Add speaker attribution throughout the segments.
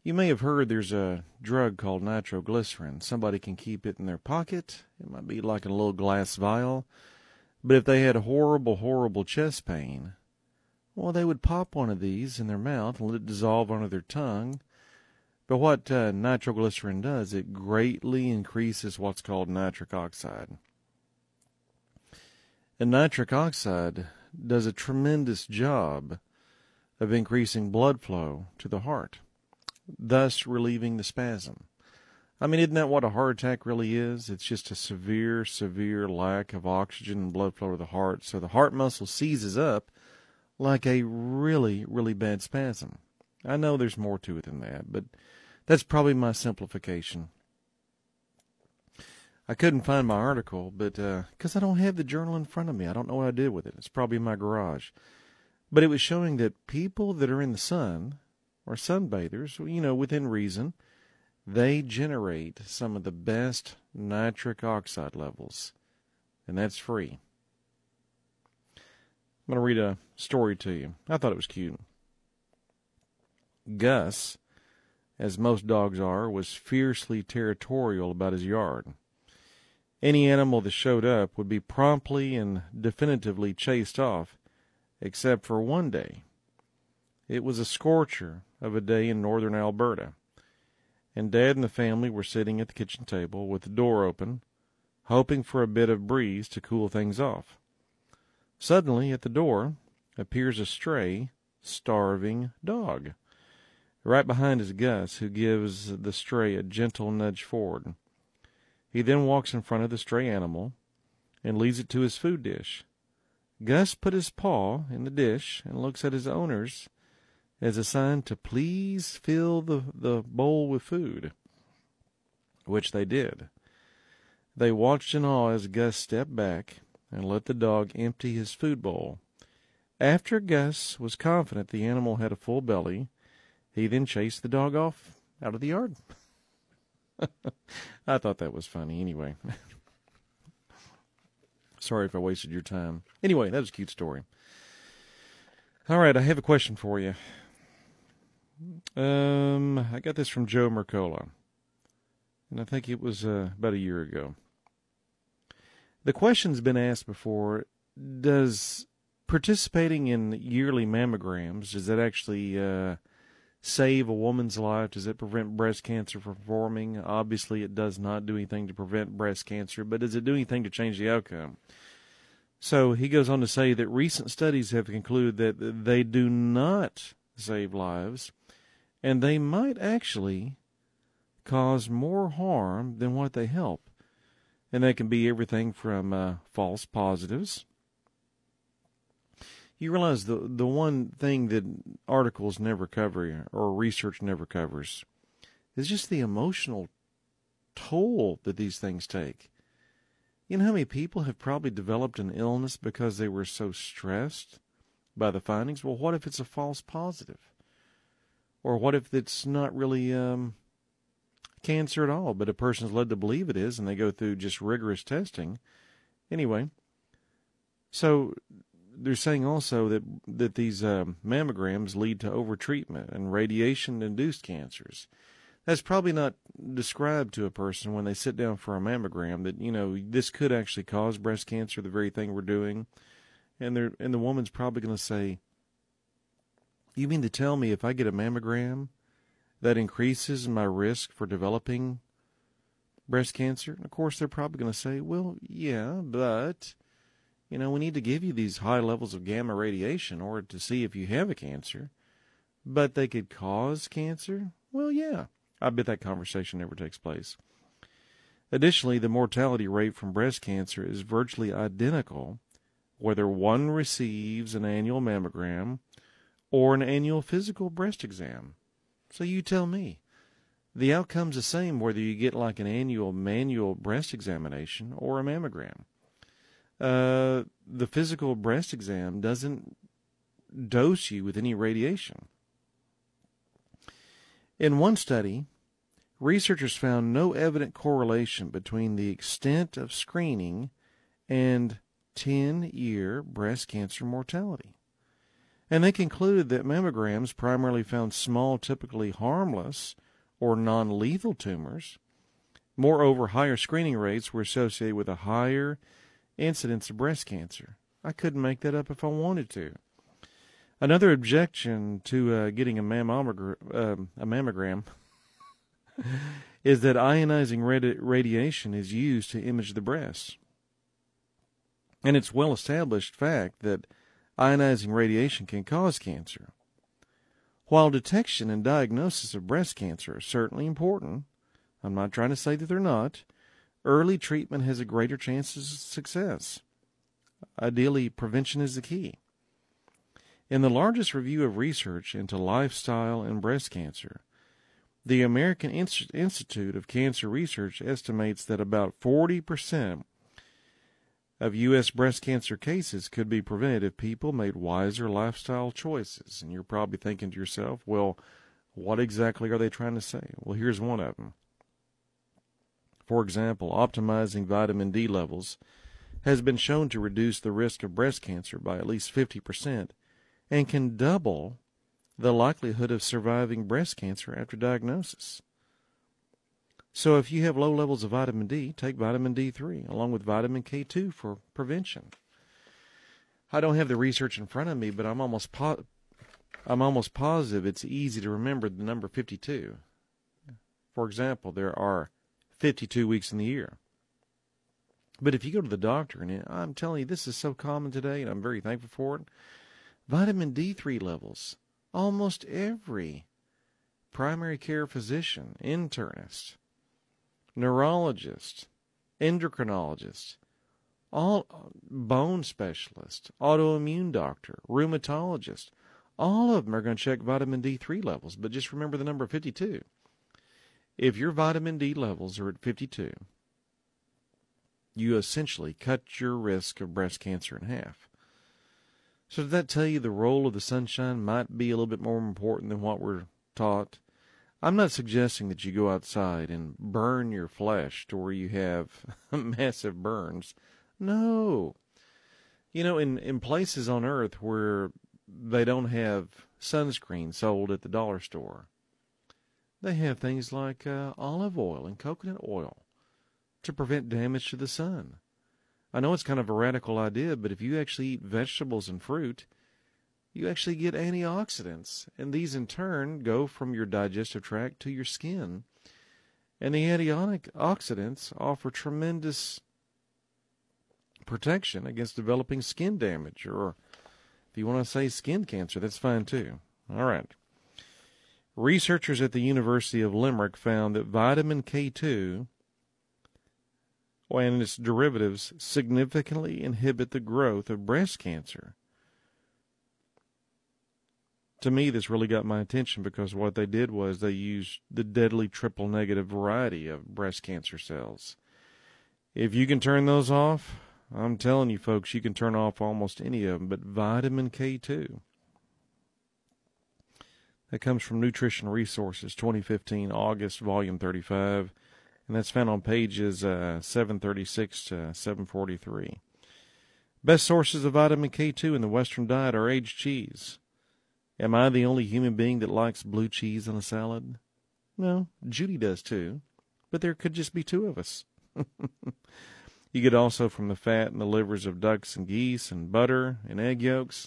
Speaker 1: You may have heard there's a drug called nitroglycerin. Somebody can keep it in their pocket. It might be like in a little glass vial. But if they had horrible, horrible chest pain, well, they would pop one of these in their mouth and let it dissolve under their tongue. But what nitroglycerin does, it greatly increases what's called nitric oxide. And nitric oxide does a tremendous job of increasing blood flow to the heart, thus relieving the spasm. I mean, isn't that what a heart attack really is? It's just a severe, severe lack of oxygen and blood flow to the heart. So the heart muscle seizes up like a really, really bad spasm. I know there's more to it than that, but that's probably my simplification. I couldn't find my article, but because I don't have the journal in front of me. I don't know what I did with it. It's probably in my garage. But it was showing that people that are in the sun, or sunbathers, within reason, they generate some of the best nitric oxide levels, and that's free. I'm going to read a story to you. I thought it was cute. Gus, as most dogs are, was fiercely territorial about his yard. Any animal that showed up would be promptly and definitively chased off, except for one day. It was a scorcher of a day in northern Alberta, and Dad and the family were sitting at the kitchen table with the door open, hoping for a bit of breeze to cool things off. Suddenly, at the door, appears a stray, starving dog. Right behind is Gus, who gives the stray a gentle nudge forward. He then walks in front of the stray animal and leads it to his food dish. Gus put his paw in the dish and looks at his owners as a sign to please fill the bowl with food, which they did. They watched in awe as Gus stepped back and let the dog empty his food bowl. After Gus was confident the animal had a full belly, he then chased the dog off out of the yard. I thought that was funny anyway. Sorry if I wasted your time. Anyway, that was a cute story. All right, I have a question for you. I got this from Joe Mercola, and I think it was about a year ago. The question's been asked before, does participating in yearly mammograms, does that actually save a woman's life? Does it prevent breast cancer from forming? Obviously, it does not do anything to prevent breast cancer, but does it do anything to change the outcome? So he goes on to say that recent studies have concluded that they do not save lives, and they might actually cause more harm than what they help. And that can be everything from false positives. You realize the one thing that articles never cover or research never covers is just the emotional toll that these things take. You know how many people have probably developed an illness because they were so stressed by the findings? Well, what if it's a false positive? Or what if it's not really cancer at all, but a person's led to believe it is, and they go through just rigorous testing? Anyway, so they're saying also that these mammograms lead to overtreatment and radiation-induced cancers. That's probably not described to a person when they sit down for a mammogram that, this could actually cause breast cancer, the very thing we're doing. And the woman's probably going to say, you mean to tell me if I get a mammogram that increases my risk for developing breast cancer? And of course, they're probably going to say, well, yeah, but we need to give you these high levels of gamma radiation in order to see if you have a cancer. But they could cause cancer? Well, yeah. I bet that conversation never takes place. Additionally, the mortality rate from breast cancer is virtually identical whether one receives an annual mammogram or an annual physical breast exam. So you tell me. The outcome's the same whether you get like an annual manual breast examination or a mammogram. The physical breast exam doesn't dose you with any radiation. In one study, researchers found no evident correlation between the extent of screening and 10-year breast cancer mortality. And they concluded that mammograms primarily found small, typically harmless or non-lethal tumors. Moreover, higher screening rates were associated with a higher incidence of breast cancer. I couldn't make that up if I wanted to. Another objection to getting a mammogram is that ionizing radiation is used to image the breast. And it's well-established fact that ionizing radiation can cause cancer. While detection and diagnosis of breast cancer are certainly important, I'm not trying to say that they're not, early treatment has a greater chance of success. Ideally, prevention is the key. In the largest review of research into lifestyle and breast cancer, the American Institute of Cancer Research estimates that about 40% of U.S. breast cancer cases could be prevented if people made wiser lifestyle choices. And you're probably thinking to yourself, well, what exactly are they trying to say? Well, here's one of them. For example, optimizing vitamin D levels has been shown to reduce the risk of breast cancer by at least 50% and can double the likelihood of surviving breast cancer after diagnosis. So if you have low levels of vitamin D, take vitamin D3 along with vitamin K2 for prevention. I don't have the research in front of me, but I'm almost positive it's easy to remember the number 52. For example, there are 52 weeks in the year. But if you go to the doctor, and I'm telling you, this is so common today, and I'm very thankful for it, vitamin D3 levels, almost every primary care physician, internist, neurologist, endocrinologist, all bone specialist, autoimmune doctor, rheumatologist, all of them are going to check vitamin D3 levels. But just remember the number 52. If your vitamin D levels are at 52, you essentially cut your risk of breast cancer in half. So does that tell you the role of the sunshine might be a little bit more important than what we're taught? I'm not suggesting that you go outside and burn your flesh to where you have massive burns. No. You know, in places on Earth where they don't have sunscreen sold at the dollar store, they have things like olive oil and coconut oil to prevent damage to the sun. I know it's kind of a radical idea, but if you actually eat vegetables and fruit, you actually get antioxidants, and these in turn go from your digestive tract to your skin. And the antioxidants offer tremendous protection against developing skin damage, or if you want to say skin cancer, that's fine too. All right. Researchers at the University of Limerick found that vitamin K2 and its derivatives significantly inhibit the growth of breast cancer. To me, this really got my attention because what they did was they used the deadly triple negative variety of breast cancer cells. If you can turn those off, I'm telling you folks, you can turn off almost any of them, but vitamin K2. That comes from Nutrition Resources, 2015, August, volume 35. And that's found on pages 736 to 743. Best sources of vitamin K2 in the Western diet are aged cheese. Am I the only human being that likes blue cheese on a salad? No, Judy does too. But there could just be two of us. You get also from the fat and the livers of ducks and geese and butter and egg yolks.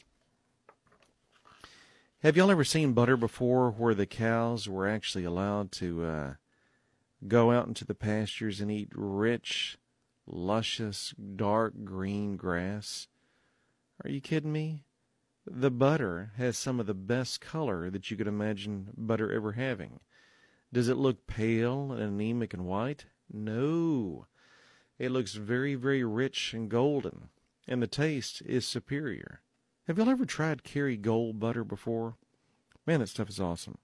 Speaker 1: Have y'all ever seen butter before where the cows were actually allowed to go out into the pastures and eat rich, luscious, dark green grass? Are you kidding me? The butter has some of the best color that you could imagine butter ever having. Does it look pale and anemic and white? No. It looks very, very rich and golden, and the taste is superior. Have y'all ever tried Kerrygold butter before? Man, that stuff is awesome.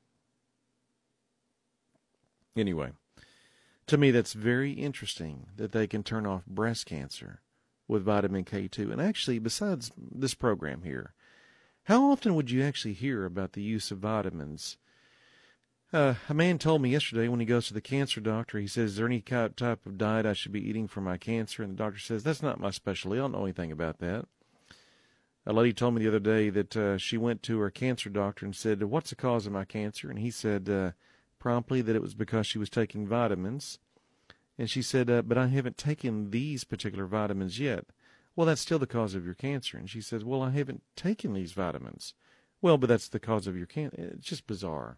Speaker 1: Anyway, to me that's very interesting that they can turn off breast cancer with vitamin K2. And actually, besides this program here, how often would you actually hear about the use of vitamins? A man told me yesterday when he goes to the cancer doctor, he says, is there any type of diet I should be eating for my cancer? And the doctor says, that's not my specialty. I don't know anything about that. A lady told me the other day that she went to her cancer doctor and said, "What's the cause of my cancer?" And he said promptly that it was because she was taking vitamins. And she said, "But I haven't taken these particular vitamins yet." "Well, that's still the cause of your cancer." And she says, "Well, I haven't taken these vitamins." "Well, but that's the cause of your cancer." It's just bizarre.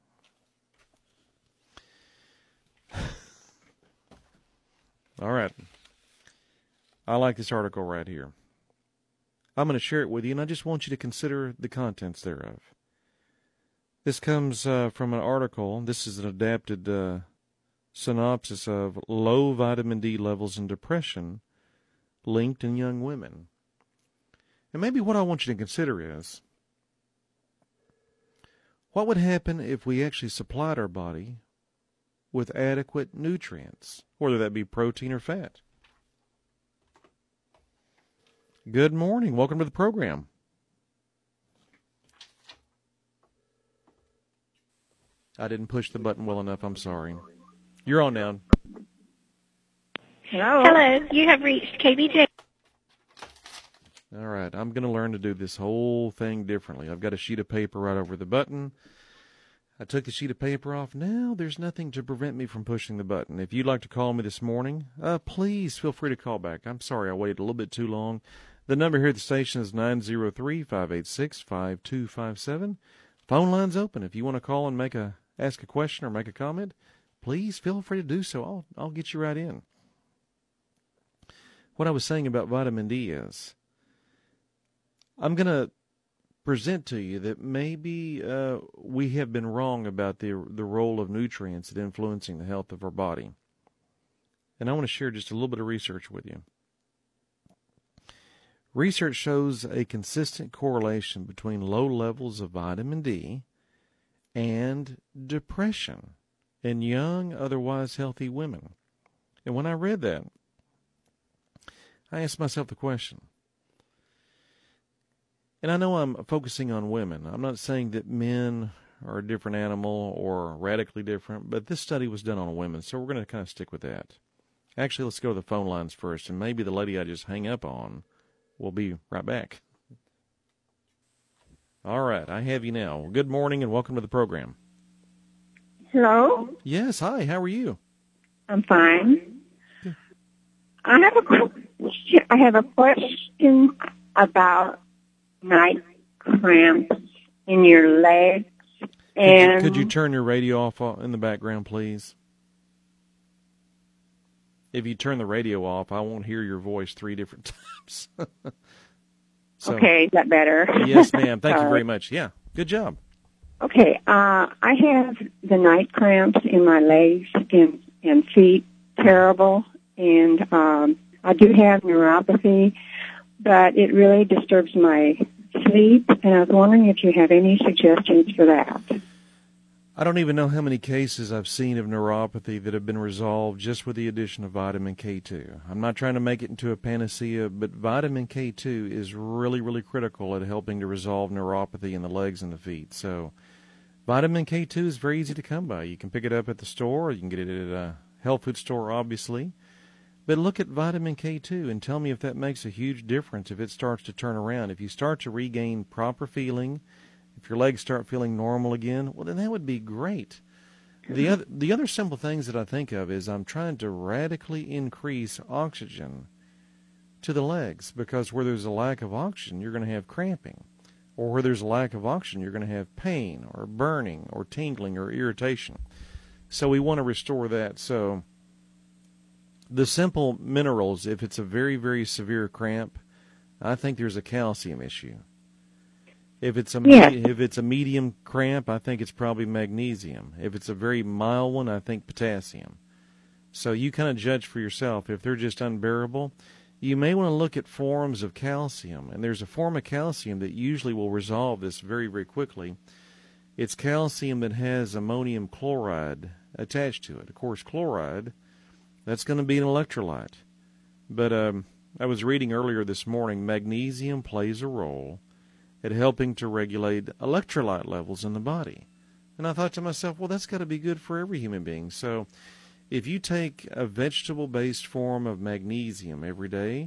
Speaker 1: All right. I like this article right here. I'm going to share it with you, and I just want you to consider the contents thereof. This comes from an article. This is an adapted synopsis of low vitamin D levels in depression linked in young women. And maybe what I want you to consider is, what would happen if we actually supplied our body with adequate nutrients, whether that be protein or fat? Good morning. Welcome to the program. I didn't push the button well enough. I'm sorry. You're on now.
Speaker 2: Hello.
Speaker 3: Hello. You have reached KBJ.
Speaker 1: All right. I'm going to learn to do this whole thing differently. I've got a sheet of paper right over the button. I took the sheet of paper off. Now there's nothing to prevent me from pushing the button. If you'd like to call me this morning, please feel free to call back. I'm sorry I waited a little bit too long. The number here at the station is 903-586-5257. Phone line's open. If you want to call and ask a question or make a comment, please feel free to do so. I'll get you right in. What I was saying about vitamin D is, I'm going to present to you that maybe we have been wrong about the role of nutrients in influencing the health of our body. And I want to share just a little bit of research with you. Research shows a consistent correlation between low levels of vitamin D and depression in young, otherwise healthy women. And when I read that, I asked myself the question. And I know I'm focusing on women. I'm not saying that men are a different animal or radically different, but this study was done on women, so we're going to kind of stick with that. Actually, let's go to the phone lines first, and maybe the lady I just hang up on will be right back. All right, I have you now. Good morning and welcome to the program.
Speaker 2: Hello.
Speaker 1: Yes, hi, how are you?
Speaker 2: I'm fine. Good. I have a question about night cramps in your legs. And
Speaker 1: could you turn your radio off in the background, please? If you turn the radio off, I won't hear your voice 3 different times.
Speaker 2: Okay, is that better?
Speaker 1: Yes, ma'am. Thank you very much. Yeah, good job.
Speaker 2: Okay, I have the night cramps in my legs and feet, terrible, and I do have neuropathy, but it really disturbs my sleep, and I was wondering if you have any suggestions for that.
Speaker 1: I don't even know how many cases I've seen of neuropathy that have been resolved just with the addition of vitamin K2. I'm not trying to make it into a panacea, but vitamin K2 is really, really critical at helping to resolve neuropathy in the legs and the feet. So vitamin K2 is very easy to come by. You can pick it up at the store, or you can get it at a health food store, obviously. But look at vitamin K2 and tell me if that makes a huge difference, if it starts to turn around. If you start to regain proper feeling, if your legs start feeling normal again, well, then that would be great. The other simple things that I think of is I'm trying to radically increase oxygen to the legs, because where there's a lack of oxygen, you're going to have cramping. Or where there's a lack of oxygen, you're going to have pain or burning or tingling or irritation. So we want to restore that. So the simple minerals, if it's a very, very severe cramp, I think there's a calcium issue. If it's a medium cramp, I think it's probably magnesium. If it's a very mild one, I think potassium. So you kind of judge for yourself. If they're just unbearable, you may want to look at forms of calcium. And there's a form of calcium that usually will resolve this very, very quickly. It's calcium that has ammonium chloride attached to it. Of course, chloride, that's going to be an electrolyte. But I was reading earlier this morning, magnesium plays a role at helping to regulate electrolyte levels in the body. And I thought to myself, well, that's got to be good for every human being. So if you take a vegetable-based form of magnesium every day,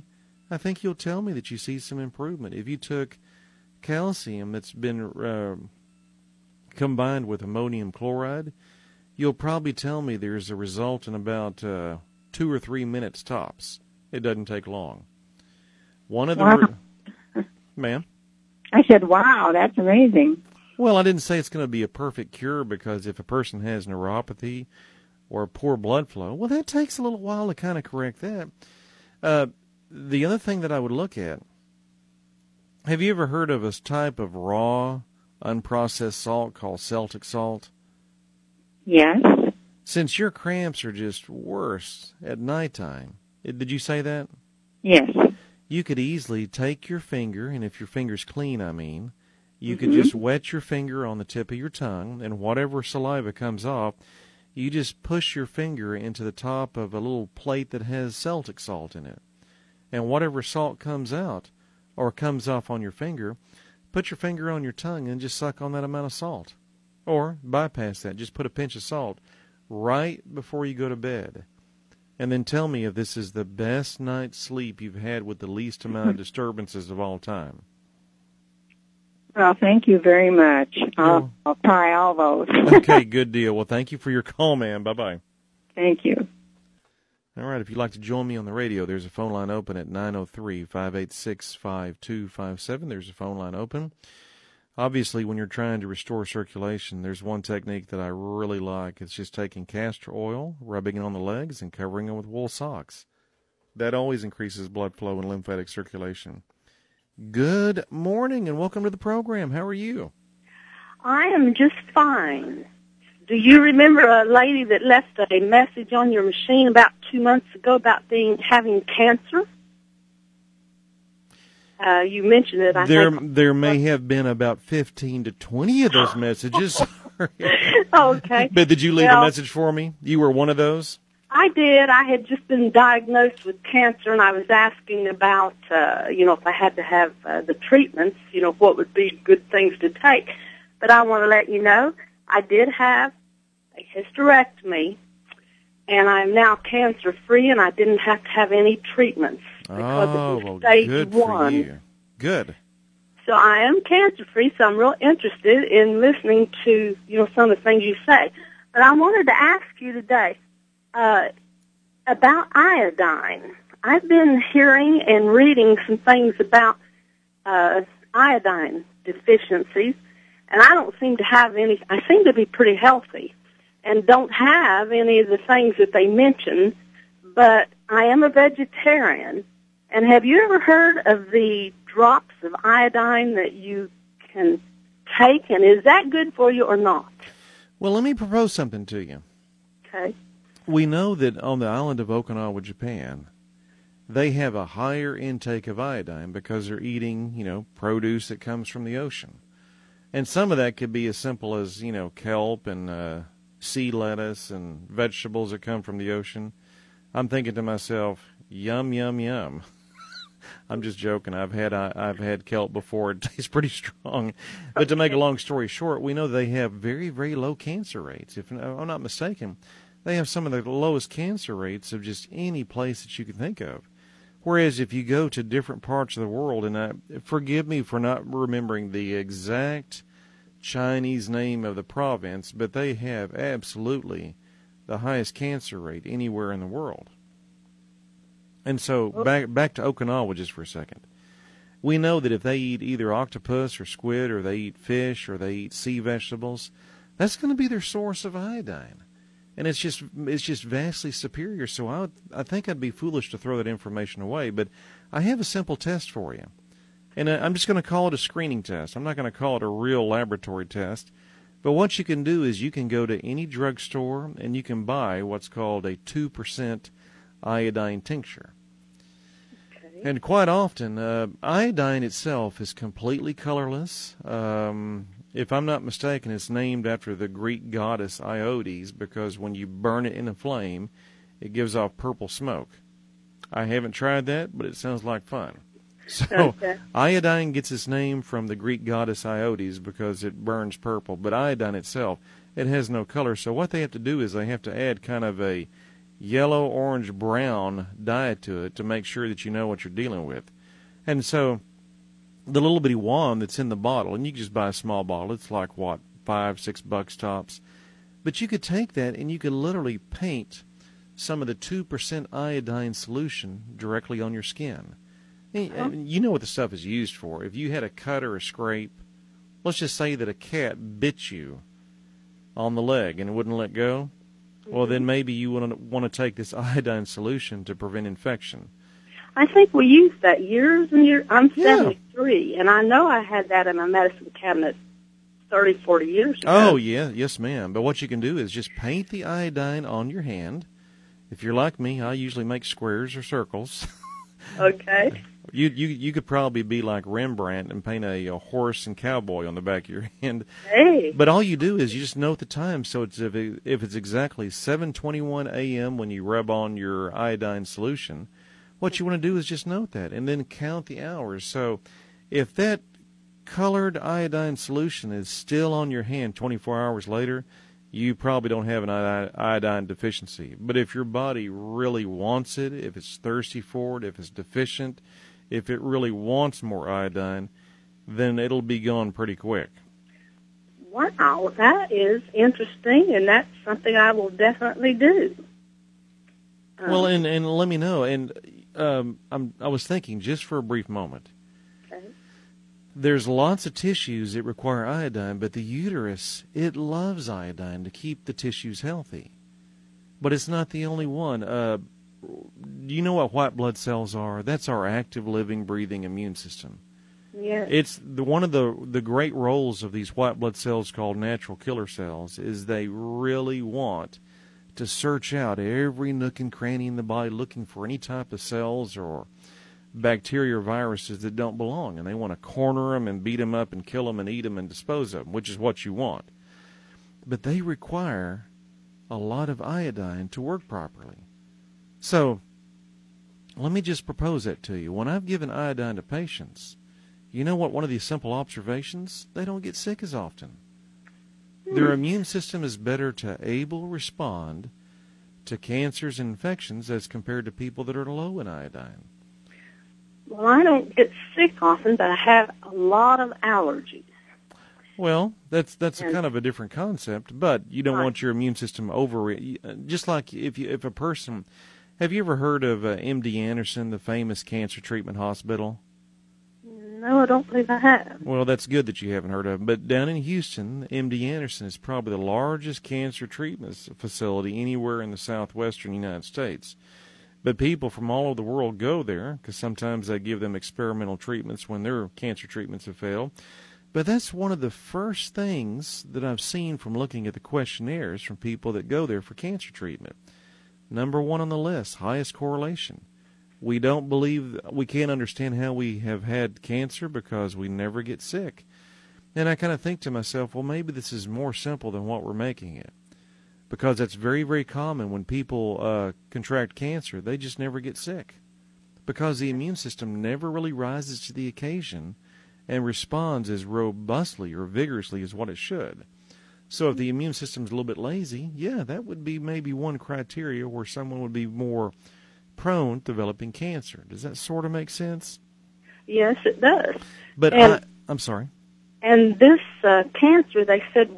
Speaker 1: I think you'll tell me that you see some improvement. If you took calcium that's been combined with ammonium chloride, you'll probably tell me there's a result in about 2 or 3 minutes tops. It doesn't take long. One of the...
Speaker 2: Wow.
Speaker 1: Ma'am?
Speaker 2: I said, wow, that's amazing.
Speaker 1: Well, I didn't say it's going to be a perfect cure, because if a person has neuropathy or poor blood flow, well, that takes a little while to kind of correct that. The other thing that I would look at, have you ever heard of a type of raw, unprocessed salt called Celtic salt?
Speaker 2: Yes.
Speaker 1: Since your cramps are just worse at nighttime, did you say that?
Speaker 2: Yes.
Speaker 1: You could easily take your finger, and if your finger's clean, you could just wet your finger on the tip of your tongue, and whatever saliva comes off, you just push your finger into the top of a little plate that has Celtic salt in it. And whatever salt comes out or comes off on your finger, put your finger on your tongue and just suck on that amount of salt. Or bypass that, just put a pinch of salt right before you go to bed. And then tell me if this is the best night's sleep you've had with the least amount of disturbances of all time.
Speaker 2: Well, thank you very much. I'll try all those.
Speaker 1: Okay, good deal. Well, thank you for your call, ma'am. Bye-bye.
Speaker 2: Thank you.
Speaker 1: All right, if you'd like to join me on the radio, there's a phone line open at 903-586-5257. There's a phone line open. Obviously, when you're trying to restore circulation, there's one technique that I really like. It's just taking castor oil, rubbing it on the legs, and covering them with wool socks. That always increases blood flow and lymphatic circulation. Good morning, and welcome to the program. How are you?
Speaker 4: I am just fine. Do you remember a lady that left a message on your machine about 2 months ago about having cancer? You mentioned it.
Speaker 1: There may have been about 15 to 20 of those messages.
Speaker 4: Okay.
Speaker 1: But did you leave a message for me? You were one of those?
Speaker 4: I did. I had just been diagnosed with cancer, and I was asking about, if I had to have the treatments, what would be good things to take. But I want to let you know, I did have a hysterectomy, and I'm now cancer-free, and I didn't have to have any treatments because it was stage
Speaker 1: good
Speaker 4: 1.
Speaker 1: For you. Good.
Speaker 4: So I am cancer-free, so I'm real interested in listening to, some of the things you say. But I wanted to ask you today about iodine. I've been hearing and reading some things about iodine deficiencies, and I don't seem to have any. I seem to be pretty healthy and don't have any of the things that they mention, but I am a vegetarian. And have you ever heard of the drops of iodine that you can take, and is that good for you or not?
Speaker 1: Well, let me propose something to you.
Speaker 4: Okay.
Speaker 1: We know that on the island of Okinawa, Japan, they have a higher intake of iodine because they're eating, produce that comes from the ocean. And some of that could be as simple as, kelp and sea lettuce and vegetables that come from the ocean. I'm thinking to myself, yum, yum, yum. I'm just joking. I've had kelp before. It tastes pretty strong. But to make a long story short, we know they have very, very low cancer rates. If I'm not mistaken, they have some of the lowest cancer rates of just any place that you can think of. Whereas if you go to different parts of the world, and forgive me for not remembering the exact Chinese name of the province, but they have absolutely the highest cancer rate anywhere in the world. And so back to Okinawa just for a second. We know that if they eat either octopus or squid, or they eat fish, or they eat sea vegetables, that's going to be their source of iodine. And it's just vastly superior. So I think I'd be foolish to throw that information away. But I have a simple test for you. And I'm just going to call it a screening test. I'm not going to call it a real laboratory test. But what you can do is you can go to any drugstore and you can buy what's called a 2% iodine tincture. Okay. And quite often, iodine itself is completely colorless. If I'm not mistaken, it's named after the Greek goddess Iodes because when you burn it in a flame, it gives off purple smoke. I haven't tried that, but it sounds like fun. So iodine gets its name from the Greek goddess Iodes because it burns purple, but iodine itself, it has no color. So what they have to do is they have to add kind of a yellow, orange, brown dye to it to make sure that you know what you're dealing with. And so the little bitty wand that's in the bottle, and you can just buy a small bottle. It's like, what, $5-6 tops. But you could take that and you could literally paint some of the 2% iodine solution directly on your skin. And you know what the stuff is used for. If you had a cut or a scrape, let's just say that a cat bit you on the leg and it wouldn't let go, well, then maybe you want to take this iodine solution to prevent infection.
Speaker 4: I think we used that years and years. I'm 73, and I know I had that in my medicine cabinet 30, 40 years ago.
Speaker 1: Oh, yeah. Yes, ma'am. But what you can do is just paint the iodine on your hand. If you're like me, I usually make squares or circles.
Speaker 4: Okay.
Speaker 1: You could probably be like Rembrandt and paint a horse and cowboy on the back of your hand.
Speaker 4: Hey.
Speaker 1: But all you do is you just note the time. So it's if it's exactly 7:21 a.m. when you rub on your iodine solution, what you want to do is just note that and then count the hours. So if that colored iodine solution is still on your hand 24 hours later, you probably don't have an iodine deficiency. But if your body really wants it, if it's thirsty for it, if it's deficient, if it really wants more iodine, then it'll be gone pretty quick.
Speaker 4: Wow, that is interesting, and that's something I will definitely do.
Speaker 1: Well, and let me know. And I was thinking, just for a brief moment,
Speaker 4: Okay.
Speaker 1: there's lots of tissues that require iodine, but the uterus, it loves iodine to keep the tissues healthy. But it's not the only one. Do you know what white blood cells are? That's our active, living, breathing immune system.
Speaker 4: Yes.
Speaker 1: It's one of the great roles of these white blood cells called natural killer cells is they really want to search out every nook and cranny in the body looking for any type of cells or bacteria or viruses that don't belong. And they want to corner them and beat them up and kill them and eat them and dispose of them, which is what you want. But they require a lot of iodine to work properly. So let me just propose that to you. When I've given iodine to patients, you know what one of these simple observations? They don't get sick as often. Their immune system is better to respond to cancers and infections as compared to people that are low in iodine.
Speaker 4: Well, I don't get sick often, but I have a lot of allergies.
Speaker 1: Well, that's a kind of a different concept, but you don't want your immune system just like if a person. Have you ever heard of MD Anderson, the famous cancer treatment hospital?
Speaker 4: No, I don't believe I have.
Speaker 1: Well, that's good that you haven't heard of it. But down in Houston, MD Anderson is probably the largest cancer treatment facility anywhere in the southwestern United States. But people from all over the world go there because sometimes they give them experimental treatments when their cancer treatments have failed. But that's one of the first things that I've seen from looking at the questionnaires from people that go there for cancer treatment. Number one on the list, highest correlation. We don't believe, we can't understand how we have had cancer because we never get sick. And I kind of think to myself, well, maybe this is more simple than what we're making it. Because that's very, very common when people contract cancer. They just never get sick. Because the immune system never really rises to the occasion and responds as robustly or vigorously as what it should. So if the immune system's a little bit lazy, yeah, that would be maybe one criteria where someone would be more prone to developing cancer. Does that sort of make sense?
Speaker 4: Yes, it does.
Speaker 1: But I'm sorry.
Speaker 4: And this cancer, they said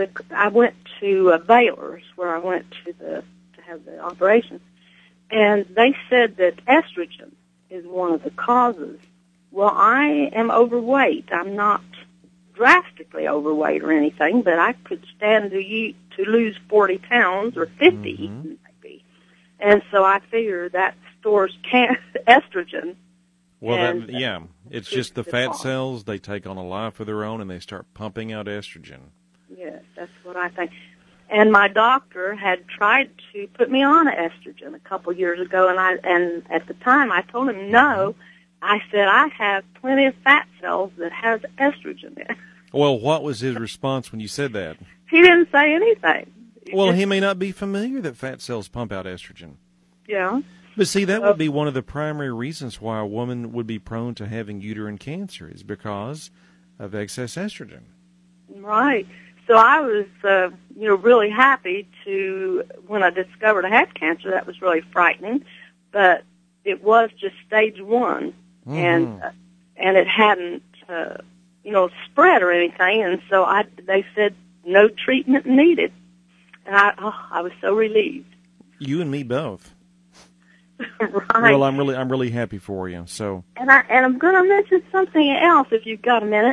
Speaker 4: I went to Baylor's where I went to have the operation, and they said that estrogen is one of the causes. Well, I am overweight. I'm not drastically overweight or anything, but I could stand to lose 40 pounds or 50 even maybe. And so I figure that stores estrogen.
Speaker 1: Well, it's just the fat cells, they take on a life of their own and they start pumping out estrogen.
Speaker 4: Yes, that's what I think. And my doctor had tried to put me on estrogen a couple years ago, and at the time I told him no. I said, I have plenty of fat cells that has estrogen in.
Speaker 1: Well, what was his response when you said that?
Speaker 4: He didn't say anything.
Speaker 1: Well, he may not be familiar that fat cells pump out estrogen.
Speaker 4: Yeah.
Speaker 1: But see, that would be one of the primary reasons why a woman would be prone to having uterine cancer is because of excess estrogen.
Speaker 4: Right. So I was, really happy when I discovered I had cancer. That was really frightening, but it was just stage 1, and it hadn't, spread or anything. And so they said no treatment needed, and I was so relieved.
Speaker 1: You and me both.
Speaker 4: Right.
Speaker 1: Well, I'm really happy for you. So,
Speaker 4: and I'm going to mention something else if you've got a minute.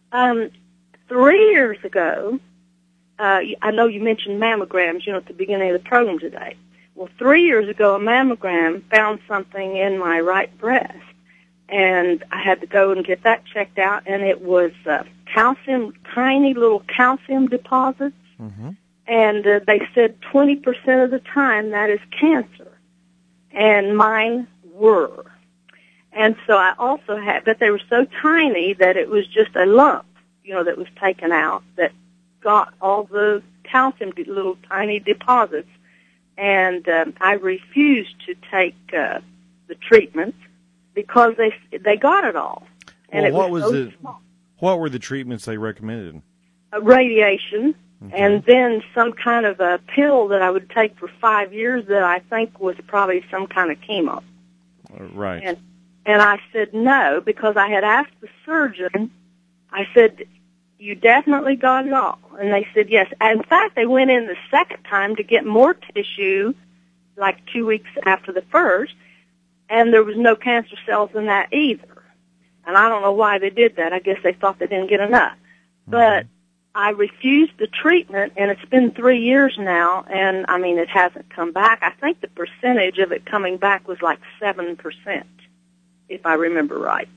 Speaker 4: 3 years ago, I know you mentioned mammograms, at the beginning of the program today. Well, 3 years ago, a mammogram found something in my right breast, and I had to go and get that checked out, and it was calcium, tiny little calcium deposits, and they said 20% of the time that is cancer, and mine were. And so I also had, but they were so tiny that it was just a lump, that was taken out that got all the calcium, little tiny deposits. And I refused to take the treatment because they got it all. And
Speaker 1: well,
Speaker 4: it was so small.
Speaker 1: What were the treatments they recommended?
Speaker 4: Radiation, and then some kind of a pill that I would take for 5 years that I think was probably some kind of chemo.
Speaker 1: Right.
Speaker 4: And I said no, because I had asked the surgeon, I said, you definitely got it all. And they said yes. In fact, they went in the second time to get more tissue, like 2 weeks after the first, and there was no cancer cells in that either. And I don't know why they did that. I guess they thought they didn't get enough. But I refused the treatment, and it's been 3 years now, and, it hasn't come back. I think the percentage of it coming back was like 7%, if I remember right.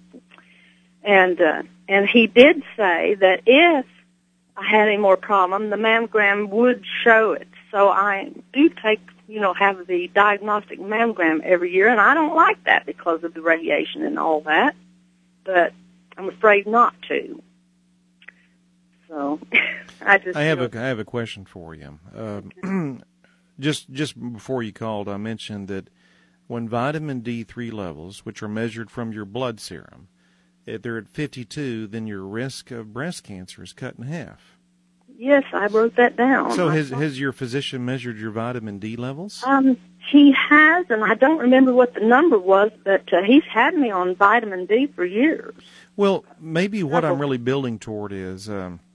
Speaker 4: And he did say that if I had any more problem, the mammogram would show it. So I do have the diagnostic mammogram every year, and I don't like that because of the radiation and all that, but I'm afraid not to. So I
Speaker 1: have a question for you. Just before you called, I mentioned that when vitamin D3 levels, which are measured from your blood serum, if they're at 52, then your risk of breast cancer is cut in half.
Speaker 4: Yes, I wrote that down.
Speaker 1: So has your physician measured your vitamin D levels?
Speaker 4: He has, and I don't remember what the number was, but he's had me on vitamin D for years.
Speaker 1: Well, maybe what I'm really building toward is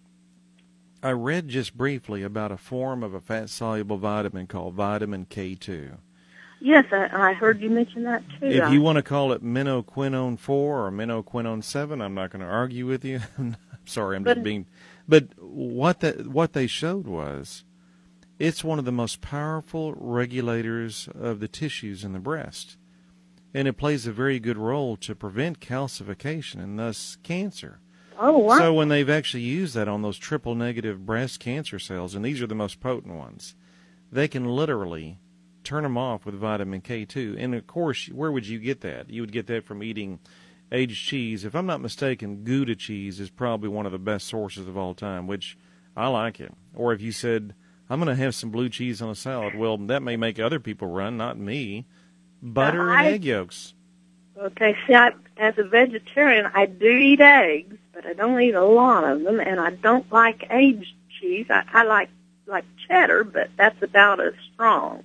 Speaker 1: I read just briefly about a form of a fat-soluble vitamin called vitamin K2.
Speaker 4: Yes, I heard you mention that too.
Speaker 1: If you want to call it minoquinone 4 or minoquinone 7, I'm not going to argue with you. I'm sorry, I'm just being... But what they showed was it's one of the most powerful regulators of the tissues in the breast. And it plays a very good role to prevent calcification and thus cancer.
Speaker 4: Oh, wow.
Speaker 1: So when they've actually used that on those triple-negative breast cancer cells, and these are the most potent ones, they can literally turn them off with vitamin K2. And, of course, where would you get that? You would get that from eating aged cheese. If I'm not mistaken, Gouda cheese is probably one of the best sources of all time, which I like it. Or if you said, I'm going to have some blue cheese on a salad, well, that may make other people run, not me. Butter and egg yolks.
Speaker 4: Okay, see, as a vegetarian, I do eat eggs, but I don't eat a lot of them, and I don't like aged cheese. I like cheddar, but that's about as strong.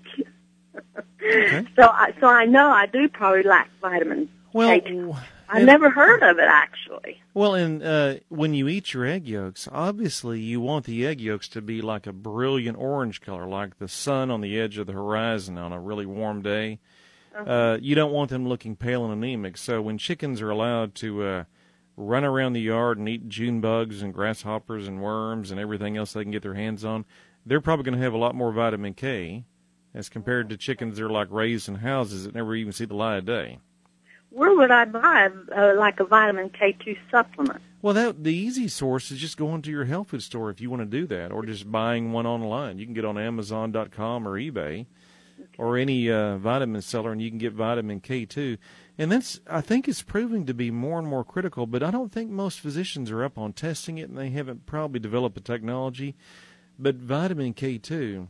Speaker 1: Okay.
Speaker 4: So I know I do probably lack vitamin K2. I never heard of it, actually.
Speaker 1: Well, and when you eat your egg yolks, obviously you want the egg yolks to be like a brilliant orange color, like the sun on the edge of the horizon on a really warm day. You don't want them looking pale and anemic. So when chickens are allowed to run around the yard and eat June bugs and grasshoppers and worms and everything else they can get their hands on, they're probably going to have a lot more vitamin K as compared to chickens that are like raised in houses that never even see the light of day.
Speaker 4: Where would I buy like a vitamin K2 supplement?
Speaker 1: Well, the easy source is just going to your health food store if you want to do that, or just buying one online. You can get on Amazon.com or eBay or any vitamin seller, and you can get vitamin K2. And I think it's proving to be more and more critical, but I don't think most physicians are up on testing it, and they haven't probably developed the technology. But vitamin K2,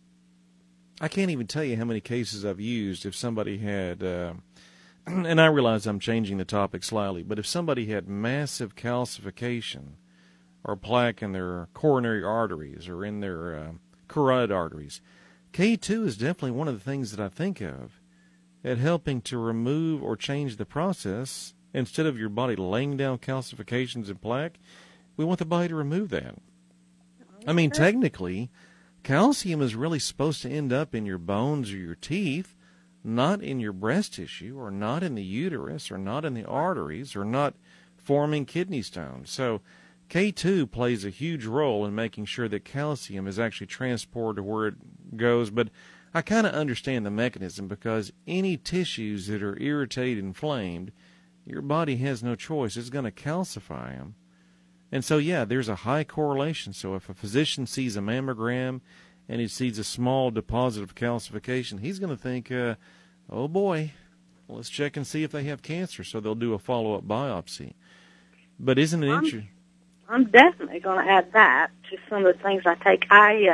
Speaker 1: I can't even tell you how many cases I've used if somebody had... and I realize I'm changing the topic slightly, but if somebody had massive calcification or plaque in their coronary arteries or in their carotid arteries. K2 is definitely one of the things that I think of at helping to remove or change the process. Instead of your body laying down calcifications and plaque, we want the body to remove that. I mean, technically, calcium is really supposed to end up in your bones or your teeth, not in your breast tissue or not in the uterus or not in the arteries or not forming kidney stones. So K2 plays a huge role in making sure that calcium is actually transported to where it goes. But I kind of understand the mechanism, because any tissues that are irritated, inflamed, your body has no choice. It's going to calcify them. And so, yeah, there's a high correlation. So if a physician sees a mammogram and he sees a small deposit of calcification, he's going to think, oh, boy, let's check and see if they have cancer. So they'll do a follow-up biopsy. But isn't it interesting?
Speaker 4: I'm definitely going to add that to some of the things I take.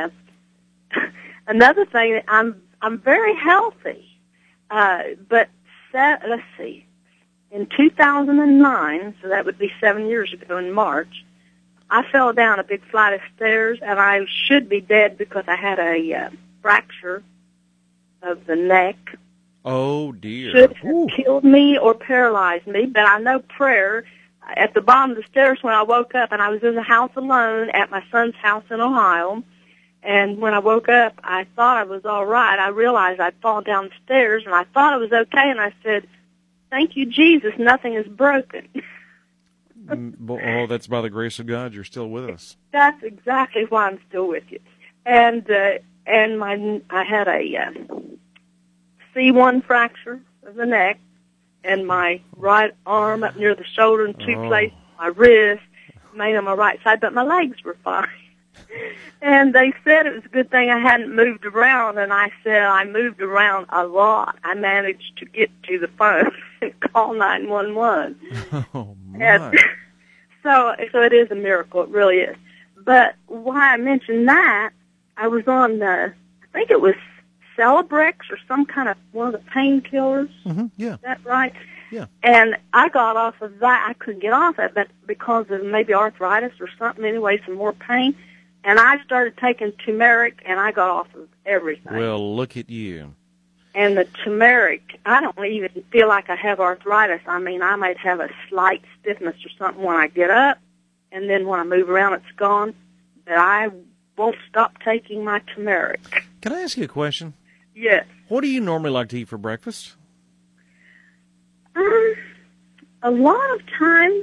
Speaker 4: Another thing, I'm very healthy, but let's see. In 2009, so that would be 7 years ago in March, I fell down a big flight of stairs, and I should be dead because I had a fracture of the neck.
Speaker 1: Oh, dear.
Speaker 4: Should have killed me or paralyzed me, but I know prayer. At the bottom of the stairs when I woke up, and I was in the house alone at my son's house in Ohio, and when I woke up, I thought I was all right. I realized I'd fallen down the stairs, and I thought I was okay, and I said, "Thank you, Jesus, nothing is broken."
Speaker 1: Oh, that's by the grace of God. You're still with us.
Speaker 4: That's exactly why I'm still with you. And I had a C1 fracture of the neck, and my right arm up near the shoulder in two places, my wrist, made on my right side, but my legs were fine. And they said it was a good thing I hadn't moved around, and I said I moved around a lot. I managed to get to the phone and call 911.
Speaker 1: Oh, my.
Speaker 4: And so it is a miracle. It really is. But why I mentioned that, I was on I think it was Celebrex or some kind of one of the painkillers.
Speaker 1: Mm-hmm, yeah.
Speaker 4: Is that right?
Speaker 1: Yeah.
Speaker 4: And I got off of that. I couldn't get off it, but because of maybe arthritis or something, anyway, some more pain. And I started taking turmeric, and I got off of everything.
Speaker 1: Well, look at you.
Speaker 4: And the turmeric, I don't even feel like I have arthritis. I mean, I might have a slight stiffness or something when I get up, and then when I move around, it's gone. But I won't stop taking my turmeric.
Speaker 1: Can I ask you a question?
Speaker 4: Yes.
Speaker 1: What do you normally like to eat for breakfast?
Speaker 4: A lot of times,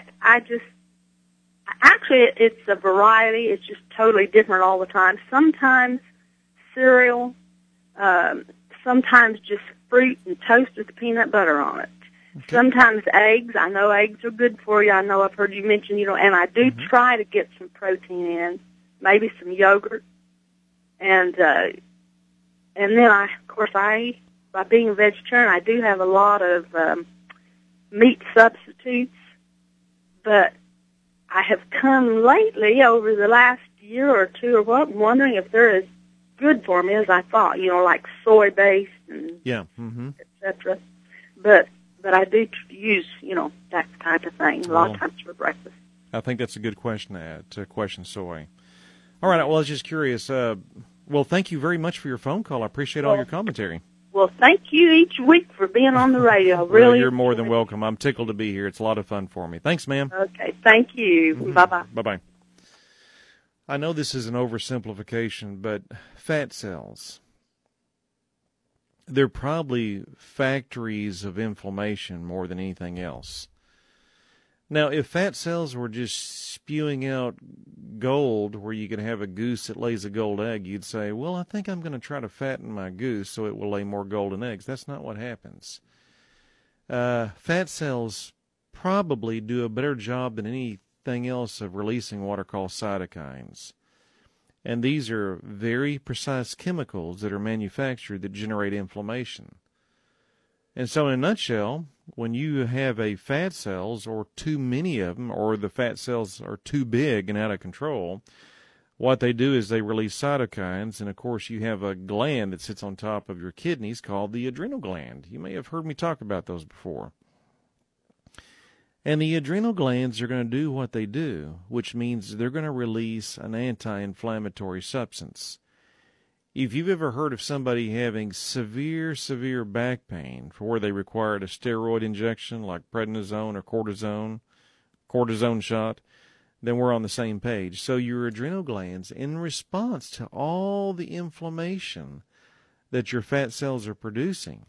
Speaker 4: actually, it's a variety. It's just totally different all the time. Sometimes cereal, sometimes just fruit and toast with peanut butter on it. Okay. Sometimes eggs. I know eggs are good for you. I know I've heard you mention, and I do try to get some protein in, maybe some yogurt. And then of course, by being a vegetarian, I do have a lot of meat substitutes, but I have come lately over the last year or two or what, wondering if they're as good for me as I thought, like soy-based and et cetera. But I do use, that type of thing a lot of times for breakfast.
Speaker 1: I think that's a good question to add, to question soy. All right, well, I was just curious. Well, thank you very much for your phone call. I appreciate all your commentary.
Speaker 4: Well, thank you each week for being on the radio. Really,
Speaker 1: well, you're more than welcome. I'm tickled to be here. It's a lot of fun for me. Thanks, ma'am.
Speaker 4: Okay, thank you. Bye-bye.
Speaker 1: Bye-bye. I know this is an oversimplification, but fat cells, they're probably factories of inflammation more than anything else. Now, if fat cells were just spewing out gold where you could have a goose that lays a gold egg, you'd say, well, I think I'm going to try to fatten my goose so it will lay more golden eggs. That's not what happens. Fat cells probably do a better job than anything else of releasing what are called cytokines. And these are very precise chemicals that are manufactured that generate inflammation. And so in a nutshell, when you have a fat cells or too many of them, or the fat cells are too big and out of control, what they do is they release cytokines. And of course, you have a gland that sits on top of your kidneys called the adrenal gland. You may have heard me talk about those before. And the adrenal glands are going to do what they do, which means they're going to release an anti-inflammatory substance. If you've ever heard of somebody having severe back pain for where they required a steroid injection like prednisone or cortisone shot, then we're on the same page. So your adrenal glands, in response to all the inflammation that your fat cells are producing,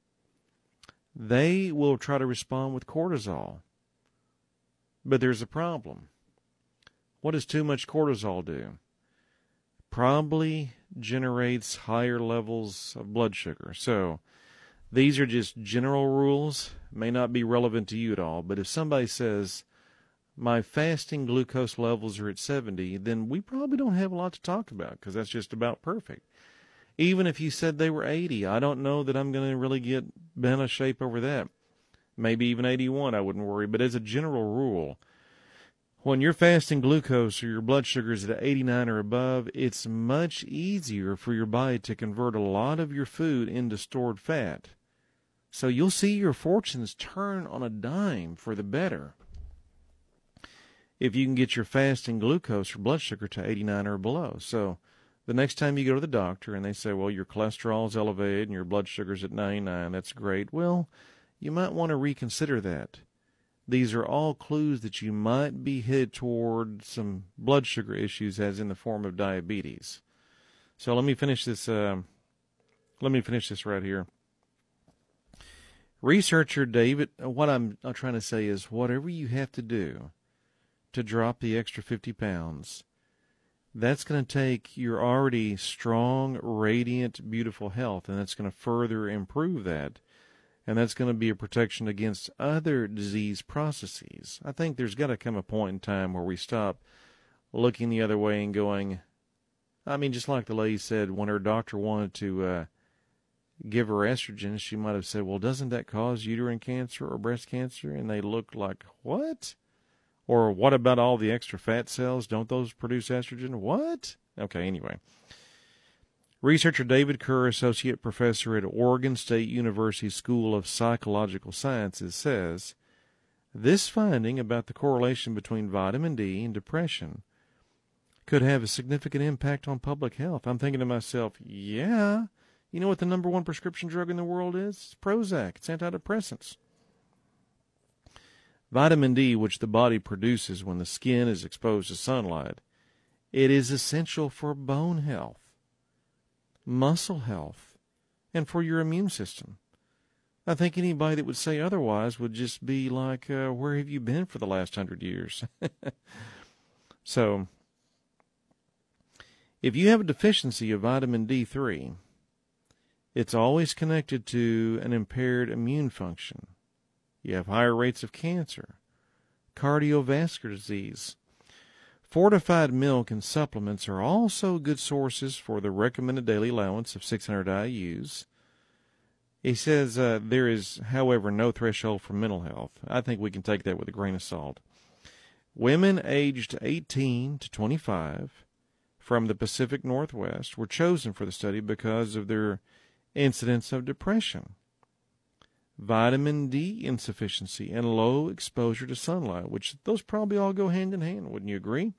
Speaker 1: they will try to respond with cortisol. But there's a problem. What does too much cortisol do? Probably generates higher levels of blood sugar. So these are just general rules, may not be relevant to you at all, but if somebody says, my fasting glucose levels are at 70, then we probably don't have a lot to talk about because that's just about perfect. Even if you said they were 80, I don't know that I'm going to really get bent out of shape over that. Maybe even 81, I wouldn't worry. But as a general rule, when you're fasting glucose or your blood sugar is at 89 or above, it's much easier for your body to convert a lot of your food into stored fat. So you'll see your fortunes turn on a dime for the better if you can get your fasting glucose or blood sugar to 89 or below. So the next time you go to the doctor and they say, well, your cholesterol is elevated and your blood sugar's at 99, that's great. Well, you might want to reconsider that. These are all clues that you might be headed toward some blood sugar issues, as in the form of diabetes. So let me finish this. Right here. Researcher David, what I'm trying to say is, whatever you have to do to drop the extra 50 pounds, that's going to take your already strong, radiant, beautiful health, and that's going to further improve that. And that's going to be a protection against other disease processes. I think there's got to come a point in time where we stop looking the other way and going, just like the lady said, when her doctor wanted to give her estrogen, she might have said, well, doesn't that cause uterine cancer or breast cancer? And they looked like, what? Or what about all the extra fat cells? Don't those produce estrogen? What? Okay, anyway. Researcher David Kerr, associate professor at Oregon State University School of Psychological Sciences, says, this finding about the correlation between vitamin D and depression could have a significant impact on public health. I'm thinking to myself, yeah, you know what the number one prescription drug in the world is? It's Prozac. It's antidepressants. Vitamin D, which the body produces when the skin is exposed to sunlight, it is essential for bone health, muscle health, and for your immune system. I think anybody that would say otherwise would just be like, where have you been for the last 100 years? So, if you have a deficiency of vitamin D3, it's always connected to an impaired immune function. You have higher rates of cancer, cardiovascular disease. Fortified milk and supplements are also good sources for the recommended daily allowance of 600 IUs. He says there is, however, no threshold for mental health. I think we can take that with a grain of salt. Women aged 18 to 25 from the Pacific Northwest were chosen for the study because of their incidence of depression, vitamin D insufficiency, and low exposure to sunlight, which those probably all go hand in hand, wouldn't you agree?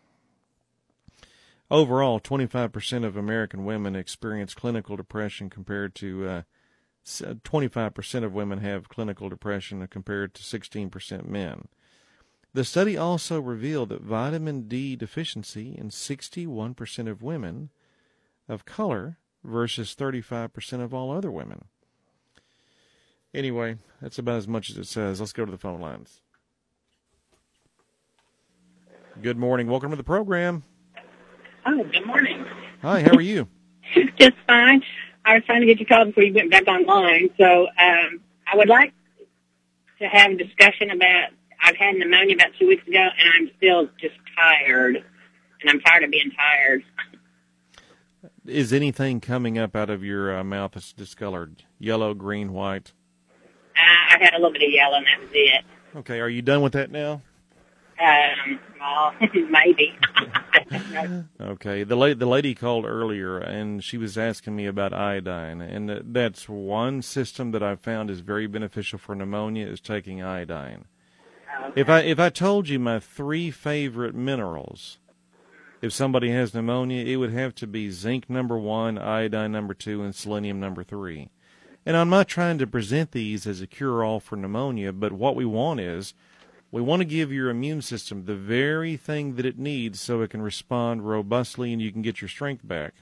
Speaker 1: Overall, 25% of American women experience clinical depression compared to 25% of women have clinical depression compared to 16% men. The study also revealed that vitamin D deficiency in 61% of women of color versus 35% of all other women. Anyway, that's about as much as it says. Let's go to the phone lines. Good morning. Welcome to the program.
Speaker 3: Oh, good morning.
Speaker 1: Hi, how are you?
Speaker 3: Just fine. I was trying to get you called before you went back online. So I would like to have a discussion about, I've had pneumonia about 2 weeks ago, and I'm still just tired. And I'm tired of being tired.
Speaker 1: Is anything coming up out of your mouth that's discolored? Yellow, green, white?
Speaker 3: I had a little bit of yellow, and that was it.
Speaker 1: Okay, are you done with that now?
Speaker 3: Well, maybe.
Speaker 1: Okay, the lady called earlier, and she was asking me about iodine, and that's one system that I've found is very beneficial for pneumonia is taking iodine. If I told you my 3 favorite minerals, if somebody has pneumonia, it would have to be zinc number 1, iodine number 2, and selenium number 3. And I'm not trying to present these as a cure-all for pneumonia, but what we want is, we want to give your immune system the very thing that it needs so it can respond robustly and you can get your strength back.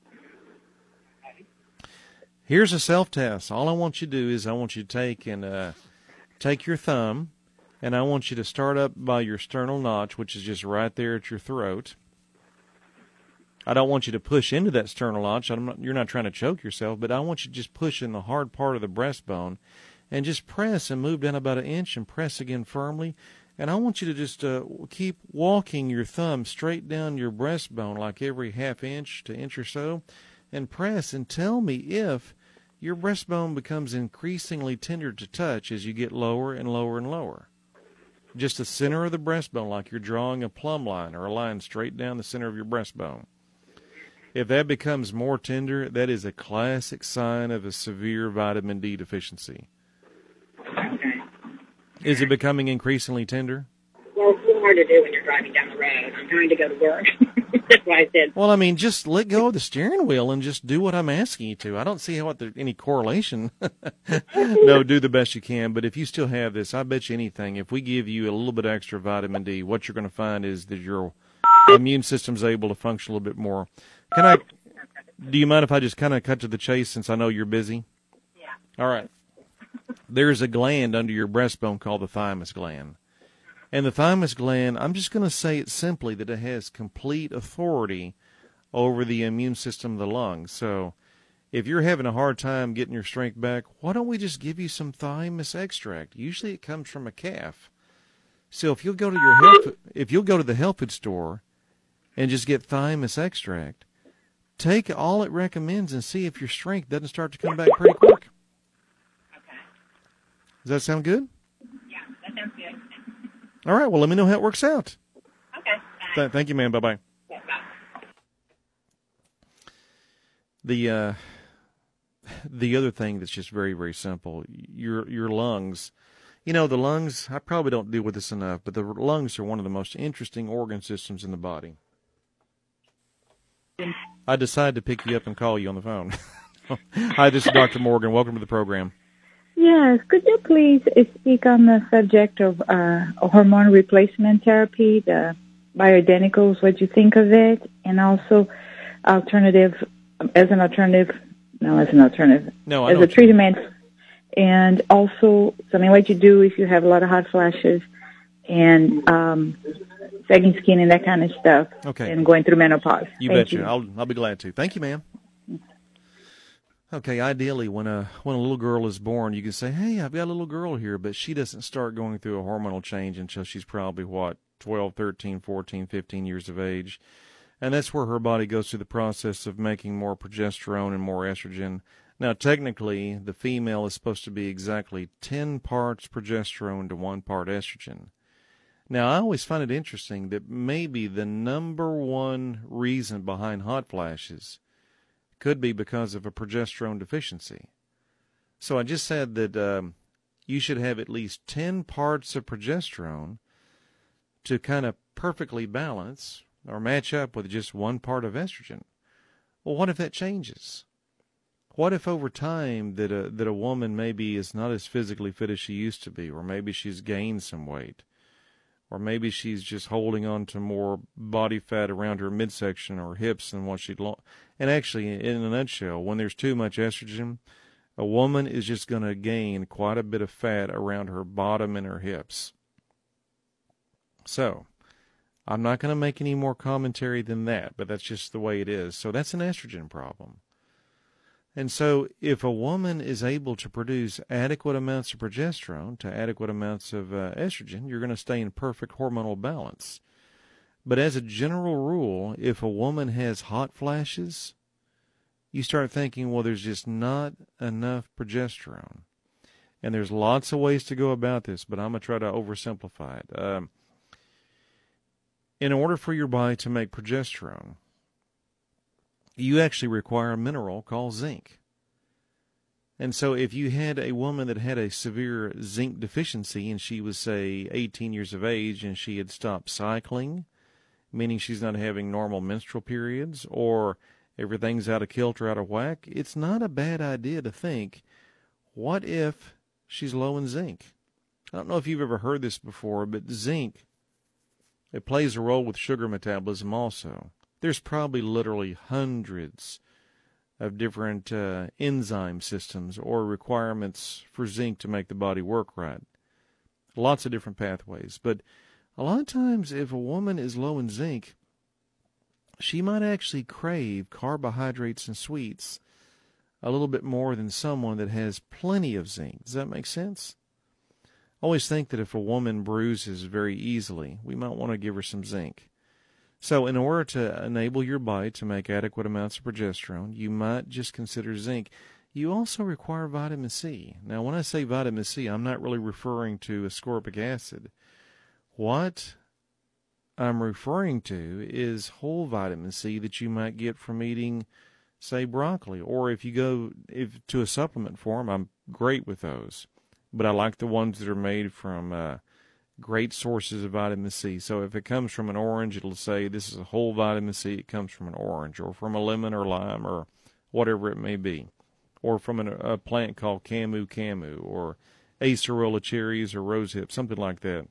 Speaker 1: Here's a self-test. All I want you to do is I want you to take your thumb, and I want you to start up by your sternal notch, which is just right there at your throat. I don't want you to push into that sternal notch. You're not trying to choke yourself, but I want you to just push in the hard part of the breastbone and just press and move down about 1 inch and press again firmly. And I want you to just keep walking your thumb straight down your breastbone like every ½ inch to inch or so, and press and tell me if your breastbone becomes increasingly tender to touch as you get lower and lower and lower. Just the center of the breastbone, like you're drawing a plumb line or a line straight down the center of your breastbone. If that becomes more tender, that is a classic sign of a severe vitamin D deficiency.
Speaker 3: Okay.
Speaker 1: Is it becoming increasingly tender?
Speaker 3: Well, it's hard to do when you're driving down the road. I'm trying to go to work. That's why I said.
Speaker 1: Well, I mean, just let go of the steering wheel and just do what I'm asking you to. I don't see how there's any correlation. No, do the best you can. But if you still have this, I bet you anything, if we give you a little bit extra vitamin D, what you're going to find is that your immune system's able to function a little bit more. Do you mind if I just kind of cut to the chase since I know you're busy?
Speaker 3: Yeah.
Speaker 1: All right. There's a gland under your breastbone called the thymus gland. And the thymus gland, I'm just going to say it simply that it has complete authority over the immune system of the lungs. So if you're having a hard time getting your strength back, why don't we just give you some thymus extract? Usually it comes from a calf. So if you'll go to the health food store and just get thymus extract, take all it recommends and see if your strength doesn't start to come back pretty quick.
Speaker 3: Okay.
Speaker 1: Does that sound good?
Speaker 3: Yeah, that sounds good.
Speaker 1: All right, well, let me know how it works out.
Speaker 3: Okay.
Speaker 1: Thank you, ma'am. Bye-bye.
Speaker 3: Yeah,
Speaker 1: The
Speaker 3: bye.
Speaker 1: other thing that's just very, very simple, your lungs. You know, the lungs, I probably don't deal with this enough, but the lungs are one of the most interesting organ systems in the body. I decided to pick you up and call you on the phone. Hi, this is Dr. Morgan. Welcome to the program.
Speaker 5: Yes, could you please speak on the subject of hormone replacement therapy, the bioidenticals, what you think of it, and also as a treatment, and also something what you do if you have a lot of hot flashes and sagging skin and that kind of stuff,
Speaker 1: okay,
Speaker 5: and going through menopause.
Speaker 1: You betcha. I'll be glad to. Thank you, ma'am. Okay, ideally, when a little girl is born, you can say, hey, I've got a little girl here, but she doesn't start going through a hormonal change until she's probably, 12, 13, 14, 15 years of age. And that's where her body goes through the process of making more progesterone and more estrogen. Now, technically, the female is supposed to be exactly 10 parts progesterone to 1 part estrogen. Now, I always find it interesting that maybe the number one reason behind hot flashes could be because of a progesterone deficiency. So I just said that you should have at least 10 parts of progesterone to kind of perfectly balance or match up with just 1 part of estrogen. Well, what if that changes? What if over time that a woman maybe is not as physically fit as she used to be, or maybe she's gained some weight, or maybe she's just holding on to more body fat around her midsection or hips than what she'd lost. And actually, in a nutshell, when there's too much estrogen, a woman is just going to gain quite a bit of fat around her bottom and her hips. So, I'm not going to make any more commentary than that, but that's just the way it is. So that's an estrogen problem. And so if a woman is able to produce adequate amounts of progesterone to adequate amounts of estrogen, you're going to stay in perfect hormonal balance. But as a general rule, if a woman has hot flashes, you start thinking, well, there's just not enough progesterone. And there's lots of ways to go about this, but I'm going to try to oversimplify it. In order for your body to make progesterone, you actually require a mineral called zinc. And so if you had a woman that had a severe zinc deficiency and she was, say, 18 years of age and she had stopped cycling, meaning she's not having normal menstrual periods, or everything's out of kilter, out of whack, it's not a bad idea to think, what if she's low in zinc? I don't know if you've ever heard this before, but zinc, it plays a role with sugar metabolism also. There's probably literally hundreds of different enzyme systems or requirements for zinc to make the body work right. Lots of different pathways. But a lot of times if a woman is low in zinc, she might actually crave carbohydrates and sweets a little bit more than someone that has plenty of zinc. Does that make sense? I always think that if a woman bruises very easily, we might want to give her some zinc. So in order to enable your body to make adequate amounts of progesterone, you might just consider zinc. You also require vitamin C. Now, when I say vitamin C, I'm not really referring to ascorbic acid. What I'm referring to is whole vitamin C that you might get from eating, say, broccoli. Or if you go to a supplement form, I'm great with those. But I like the ones that are made from great sources of vitamin C. So if it comes from an orange, it'll say this is a whole vitamin C. It comes from an orange, or from a lemon or lime, or whatever it may be. Or from a plant called camu, or acerola cherries or rosehip, something like that.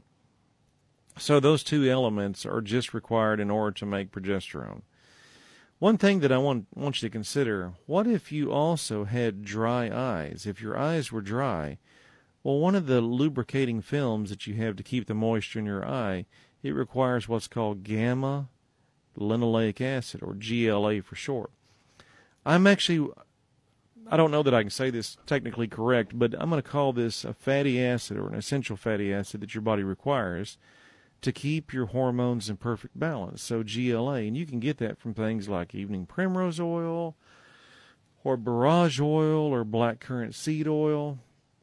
Speaker 1: So those two elements are just required in order to make progesterone. One thing that I want you to consider, what if you also had dry eyes? If your eyes were dry, well, one of the lubricating films that you have to keep the moisture in your eye, it requires what's called gamma linoleic acid, or GLA for short. I don't know that I can say this technically correct, but I'm going to call this a fatty acid, or an essential fatty acid that your body requires to keep your hormones in perfect balance. So GLA, and you can get that from things like evening primrose oil, or borage oil, or blackcurrant seed oil.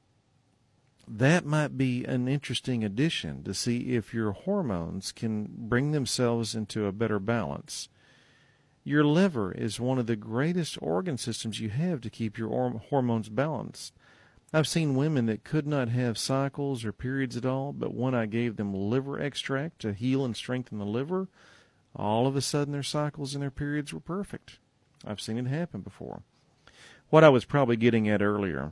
Speaker 1: That might be an interesting addition to see if your hormones can bring themselves into a better balance. Your liver is one of the greatest organ systems you have to keep your hormones balanced. I've seen women that could not have cycles or periods at all, but when I gave them liver extract to heal and strengthen the liver, all of a sudden their cycles and their periods were perfect. I've seen it happen before. What I was probably getting at earlier,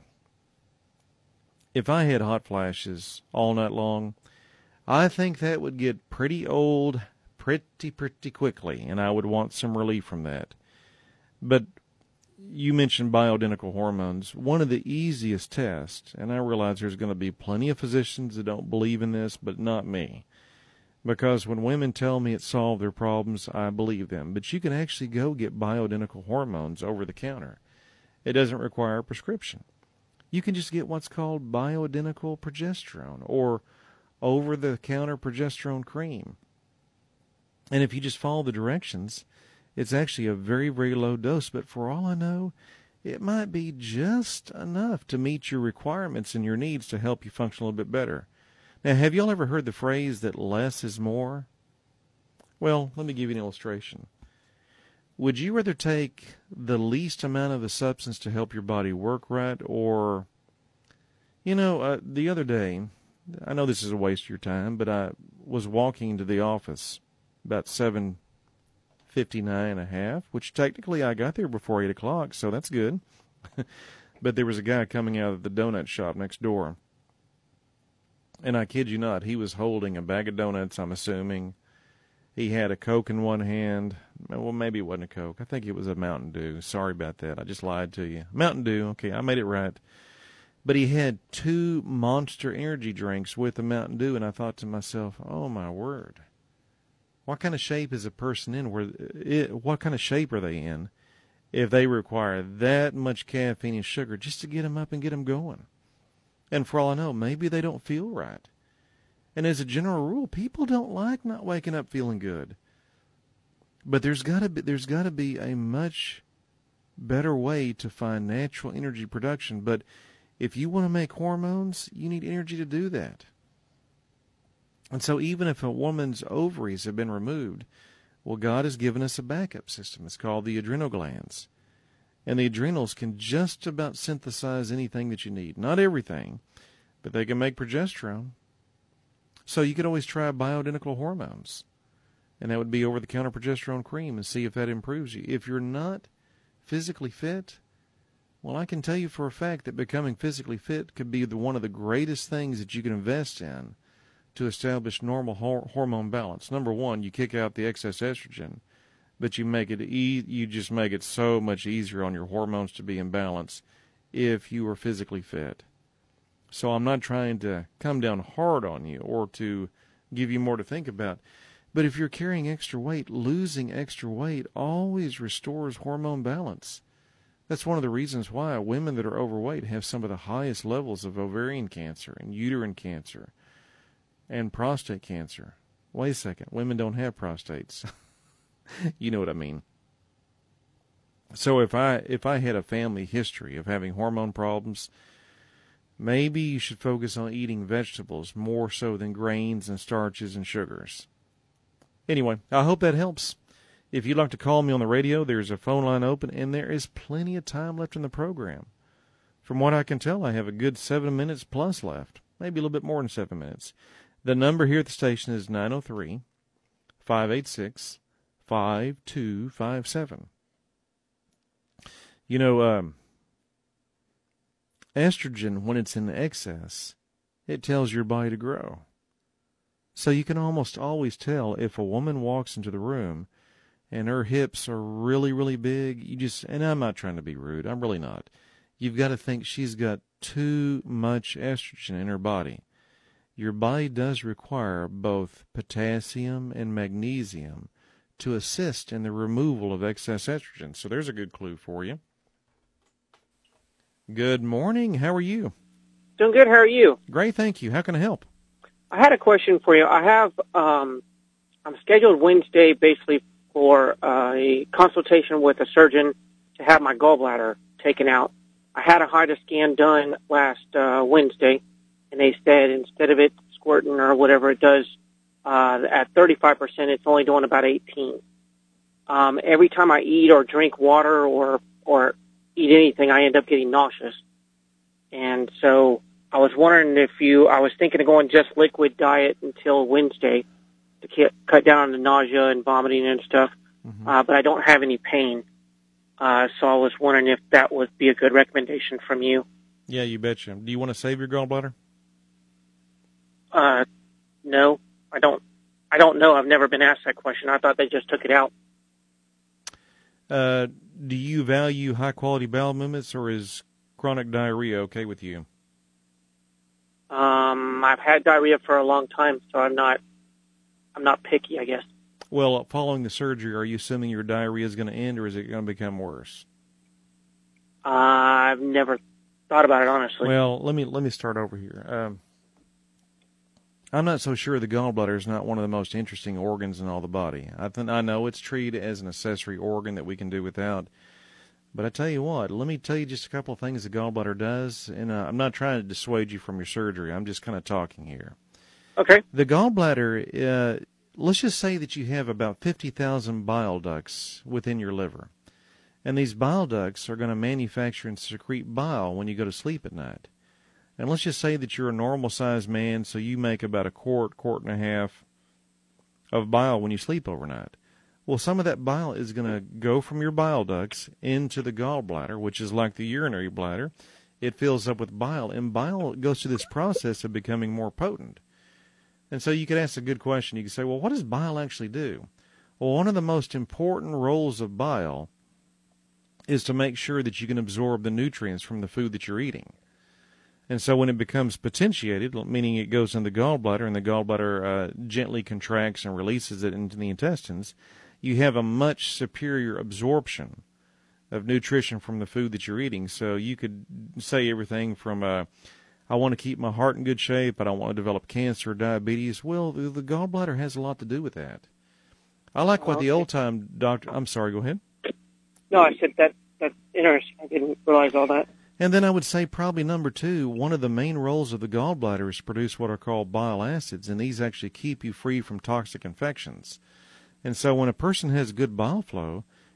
Speaker 1: if I had hot flashes all night long, I think that would get pretty old pretty quickly, and I would want some relief from that. But you mentioned bioidentical hormones. One of the easiest tests, and I realize there's going to be plenty of physicians that don't believe in this, but not me. Because when women tell me it solved their problems, I believe them. But you can actually go get bioidentical hormones over the counter. It doesn't require a prescription. You can just get what's called bioidentical progesterone, or over-the-counter progesterone cream. And if you just follow the directions, it's actually a very, very low dose. But for all I know, it might be just enough to meet your requirements and your needs to help you function a little bit better. Now, have you all ever heard the phrase that less is more? Well, let me give you an illustration. Would you rather take the least amount of a substance to help your body work right, or, the other day, I know this is a waste of your time, but I was walking into the office about 7:59.5, which technically I got there before 8 o'clock, so that's good. But there was a guy coming out of the donut shop next door. And I kid you not, he was holding a bag of donuts, I'm assuming. He had a Coke in one hand. Well, maybe it wasn't a Coke. I think it was a Mountain Dew. Sorry about that. I just lied to you. Mountain Dew. Okay, I made it right. But he had 2 Monster energy drinks with the Mountain Dew, and I thought to myself, oh, my word. What kind of shape is a person in? What kind of shape are they in if they require that much caffeine and sugar just to get them up and get them going? And for all I know, maybe they don't feel right. And as a general rule, people don't like not waking up feeling good. But there's got to be a much better way to find natural energy production. But if you want to make hormones, you need energy to do that. And so even if a woman's ovaries have been removed, well, God has given us a backup system. It's called the adrenal glands. And the adrenals can just about synthesize anything that you need. Not everything, but they can make progesterone. So you could always try bioidentical hormones. And that would be over-the-counter progesterone cream, and see if that improves you. If you're not physically fit, well, I can tell you for a fact that becoming physically fit could be one of the greatest things that you can invest in to establish normal hormone balance. Number one, you kick out the excess estrogen, but you make it you just make it so much easier on your hormones to be in balance if you are physically fit. So I'm not trying to come down hard on you or to give you more to think about. But if you're carrying extra weight, losing extra weight always restores hormone balance. That's one of the reasons why women that are overweight have some of the highest levels of ovarian cancer and uterine cancer and prostate cancer. Wait a second, women don't have prostates. You know what I mean. So if I had a family history of having hormone problems, maybe you should focus on eating vegetables more so than grains and starches and sugars. Anyway, I hope that helps. If you'd like to call me on the radio, there's a phone line open, and there is plenty of time left in the program. From what I can tell, I have a good 7 minutes plus left, maybe a little bit more than 7 minutes. The number here at the station is 903-586-5257. You know, estrogen, when it's in excess, it tells your body to grow. So you can almost always tell if a woman walks into the room and her hips are really, really big, and I'm not trying to be rude, I'm really not. You've got to think she's got too much estrogen in her body. Your body does require both potassium and magnesium to assist in the removal of excess estrogen. So there's a good clue for you. Good morning. How are you?
Speaker 6: Doing good. How are you?
Speaker 1: Great, thank you. How can I help?
Speaker 6: I had a question for you. I have, I'm scheduled Wednesday basically for a consultation with a surgeon to have my gallbladder taken out. I had a HIDA scan done last Wednesday, and they said instead of it squirting or whatever it does at 35%, it's only doing about 18. Every time I eat or drink water or eat anything, I end up getting nauseous. And so I was wondering I was thinking of going just liquid diet until Wednesday to cut down on the nausea and vomiting and stuff, but I don't have any pain. So I was wondering if that would be a good recommendation from you.
Speaker 1: Yeah, you betcha. Do you want to save your gallbladder?
Speaker 6: No, I don't know. I've never been asked that question. I thought they just took it out.
Speaker 1: Do you value high-quality bowel movements, or is chronic diarrhea okay with you?
Speaker 6: I've had diarrhea for a long time, so I'm not picky, I guess.
Speaker 1: Well, following the surgery, are you assuming your diarrhea is going to end, or is it going to become worse?
Speaker 6: I've never thought about it, honestly.
Speaker 1: Well, let me start over here. I'm not so sure the gallbladder is not one of the most interesting organs in all the body. I know it's treated as an accessory organ that we can do without. But I tell you what, let me tell you just a couple of things the gallbladder does. And I'm not trying to dissuade you from your surgery. I'm just kind of talking here.
Speaker 6: Okay.
Speaker 1: The gallbladder, let's just say that you have about 50,000 bile ducts within your liver. And these bile ducts are going to manufacture and secrete bile when you go to sleep at night. And let's just say that you're a normal-sized man, so you make about a quart and a half of bile when you sleep overnight. Well, some of that bile is going to go from your bile ducts into the gallbladder, which is like the urinary bladder. It fills up with bile, and bile goes through this process of becoming more potent. And so you could ask a good question. You could say, well, what does bile actually do? Well, one of the most important roles of bile is to make sure that you can absorb the nutrients from the food that you're eating. And so when it becomes potentiated, meaning it goes in the gallbladder and the gallbladder gently contracts and releases it into the intestines, you have a much superior absorption of nutrition from the food that you're eating. So you could say everything from, I want to keep my heart in good shape, I don't want to develop cancer or diabetes. Well, the gallbladder has a lot to do with that. I like what the old-time doctor... I'm sorry, go ahead.
Speaker 6: No, I said that's interesting. I didn't realize all that.
Speaker 1: And then I would say probably number two, one of the main roles of the gallbladder is to produce what are called bile acids, and these actually keep you free from toxic infections. And so when a person has good bile flow,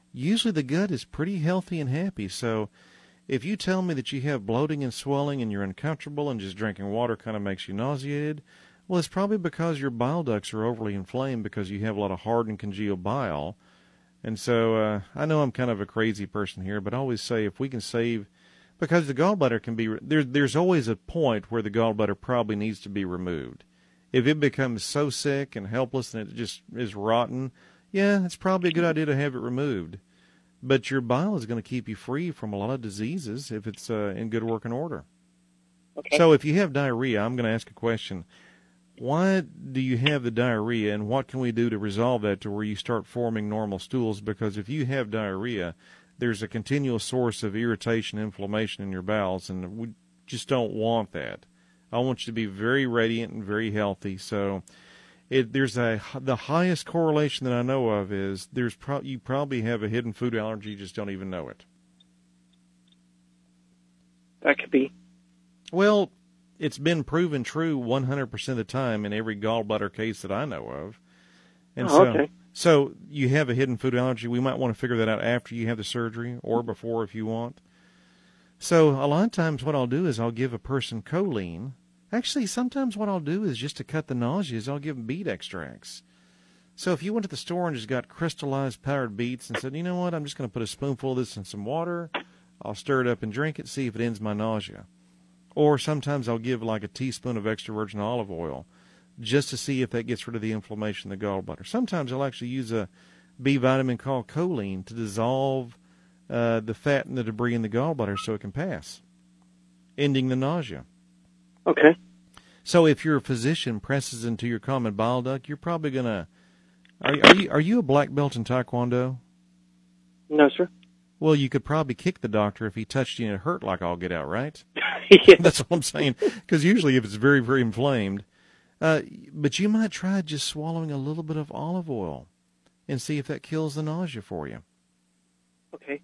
Speaker 1: usually the gut is pretty healthy and happy. So if you tell me that you have bloating and swelling and you're uncomfortable and just drinking water kind of makes you nauseated, well, it's probably because your bile ducts are overly inflamed because you have a lot of hard and congealed bile. And so I know I'm kind of a crazy person here, but I always say if we can save, because the gallbladder can be, there's always a point where the gallbladder probably needs to be removed. If it becomes so sick and helpless and it just is rotten, yeah, it's probably a good idea to have it removed. But your bile is going to keep you free from a lot of diseases if it's in good working order.
Speaker 6: Okay.
Speaker 1: So if you have diarrhea, I'm going to ask a question. Why do you have the diarrhea, and what can we do to resolve that to where you start forming normal stools? Because if you have diarrhea, there's a continual source of irritation, inflammation in your bowels, and we just don't want that. I want you to be very radiant and very healthy. So the highest correlation that I know of is you probably have a hidden food allergy, you just don't even know it.
Speaker 6: That could be.
Speaker 1: Well, it's been proven true 100% of the time in every gallbladder case that I know of. And
Speaker 6: okay.
Speaker 1: So you have a hidden food allergy. We might want to figure that out after you have the surgery or before if you want. So a lot of times what I'll do is I'll give a person choline. Actually, sometimes what I'll do is just to cut the nausea is I'll give them beet extracts. So if you went to the store and just got crystallized powdered beets and said, you know what, I'm just going to put a spoonful of this in some water, I'll stir it up and drink it, see if it ends my nausea. Or sometimes I'll give like a teaspoon of extra virgin olive oil just to see if that gets rid of the inflammation in the gallbladder. Sometimes I'll actually use a B vitamin called choline to dissolve the fat and the debris in the gallbladder so it can pass, ending the nausea.
Speaker 6: Okay.
Speaker 1: So if your physician presses into your common bile duct, you're probably going to... Are you a black belt in Taekwondo?
Speaker 6: No, sir.
Speaker 1: Well, you could probably kick the doctor if he touched you and it hurt like all get out, right?
Speaker 6: Yeah.
Speaker 1: That's what I'm saying. Because usually if it's very, very inflamed. But you might try just swallowing a little bit of olive oil and see if that kills the nausea for you.
Speaker 6: Okay.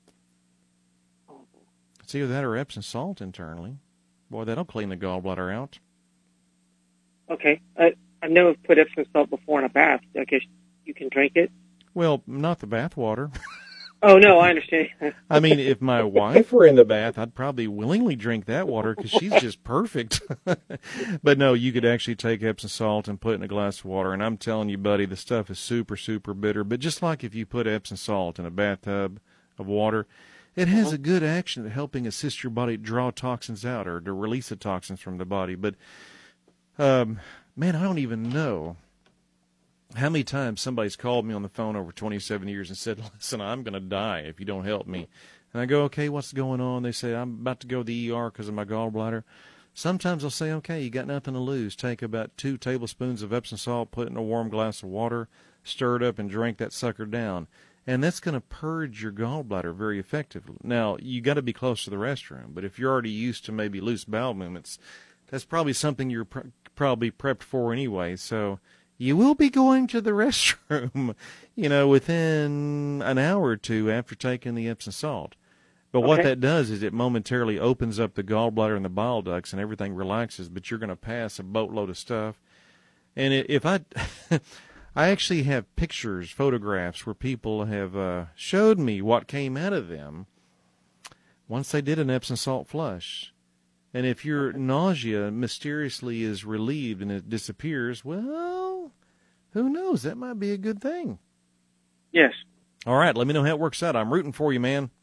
Speaker 1: It's either that or Epsom salt internally. Boy, that'll clean the gallbladder out.
Speaker 6: Okay. I know I've put Epsom salt before in a bath. I guess you can drink it?
Speaker 1: Well, not the bath water.
Speaker 6: Oh, no, I understand.
Speaker 1: I mean, if my wife were in the bath, I'd probably willingly drink that water because she's just perfect. But no, you could actually take Epsom salt and put it in a glass of water. And I'm telling you, buddy, the stuff is super, super bitter. But just like if you put Epsom salt in a bathtub of water, it has a good action at helping assist your body draw toxins out or to release the toxins from the body. But, man, I don't even know how many times somebody's called me on the phone over 27 years and said, listen, I'm going to die if you don't help me. And I go, okay, what's going on? They say, I'm about to go to the ER because of my gallbladder. Sometimes I'll say, okay, you got nothing to lose. Take about 2 tablespoons of Epsom salt, put it in a warm glass of water, stir it up, and drink that sucker down. And that's going to purge your gallbladder very effectively. Now, you got to be close to the restroom, but if you're already used to maybe loose bowel movements, that's probably something you're probably prepped for anyway. So you will be going to the restroom, within an hour or two after taking the Epsom salt. But what that does is it momentarily opens up the gallbladder and the bile ducts and everything relaxes, but you're going to pass a boatload of stuff. And if I actually have pictures, photographs where people have showed me what came out of them once they did an Epsom salt flush. And if your nausea mysteriously is relieved and it disappears, well, who knows? That might be a good thing.
Speaker 6: Yes.
Speaker 1: All right, let me know how it works out. I'm rooting for you, man.